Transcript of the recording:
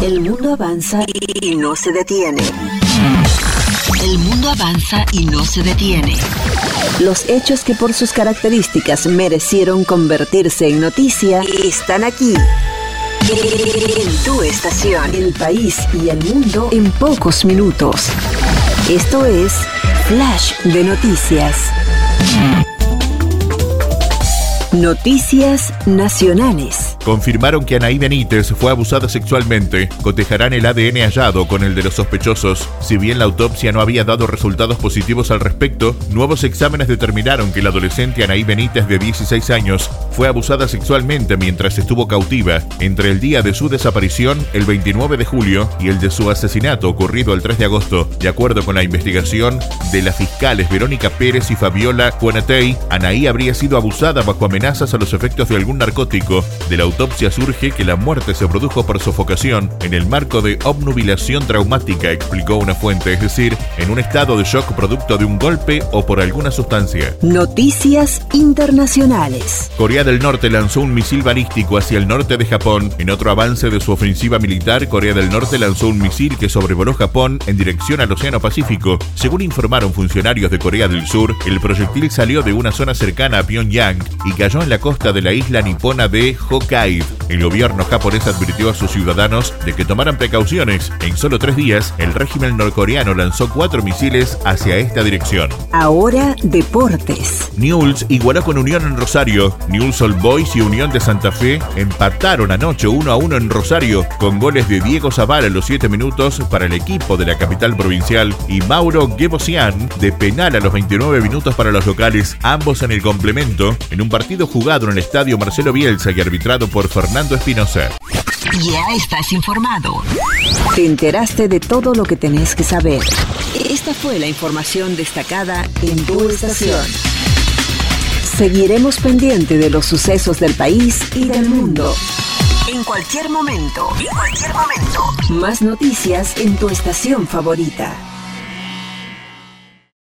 El mundo avanza y no se detiene. El mundo avanza y no se detiene. Los hechos que por sus características merecieron convertirse en noticia están aquí. En tu estación, el país y el mundo en pocos minutos. Esto es Flash de Noticias. Noticias nacionales. Confirmaron que Anaí Benítez fue abusada sexualmente. Cotejarán el ADN hallado con el de los sospechosos. Si bien la autopsia no había dado resultados positivos al respecto, nuevos exámenes determinaron que la adolescente Anaí Benítez, de 16 años, fue abusada sexualmente mientras estuvo cautiva entre el día de su desaparición, el 29 de julio, y el de su asesinato, ocurrido el 3 de agosto. De acuerdo con la investigación de las fiscales Verónica Pérez y Fabiola Cuanatey, Anaí habría sido abusada bajo amenazas a los efectos de algún narcótico. De la autopsia surge que la muerte se produjo por sofocación en el marco de obnubilación traumática, explicó una fuente, es decir, en un estado de shock producto de un golpe o por alguna sustancia. Noticias internacionales. Corea del Norte lanzó un misil balístico hacia el norte de Japón. En otro avance de su ofensiva militar, Corea del Norte lanzó un misil que sobrevoló Japón en dirección al Océano Pacífico. Según informaron funcionarios de Corea del Sur, el proyectil salió de una zona cercana a Pyongyang y cayó en la costa de la isla nipona de Hokkaido. El gobierno japonés advirtió a sus ciudadanos de que tomaran precauciones. En solo 3 días, el régimen norcoreano lanzó 4 misiles hacia esta dirección. Ahora, deportes. Newell's igualó con Unión en Rosario. Newell's Old Boys y Unión de Santa Fe empataron anoche 1-1 en Rosario, con goles de Diego Zavala en los 7 minutos para el equipo de la capital provincial y Mauro Gebosian de penal a los 29 minutos para los locales, ambos en el complemento, en un partido jugado en el estadio Marcelo Bielsa y arbitrado por Fernando Espinosa. Ya estás informado. Te enteraste de todo lo que tenés que saber. Esta fue la información destacada en tu estación. Seguiremos pendiente de los sucesos del país y del mundo. En cualquier momento. Más noticias en tu estación favorita.